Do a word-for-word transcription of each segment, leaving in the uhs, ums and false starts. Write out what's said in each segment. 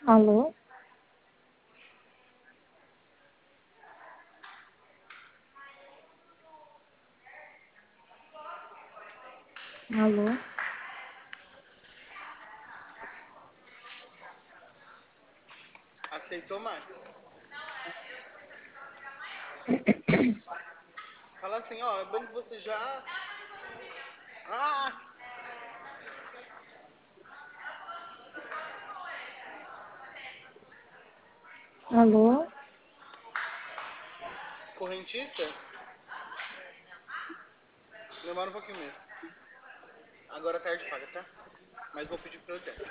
Alô? Alô? Aceitou, Max? Fala assim, ó, é bom que você já... Ah! Alô? Correntista? Demora um pouquinho mesmo. Agora a tarde paga, tá? Mas vou pedir prioridade.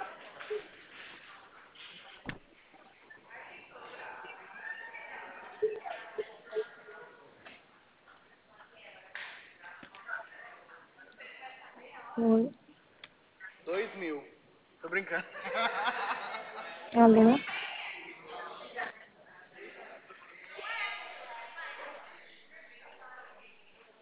Oi? Dois mil. Tô brincando. Alô?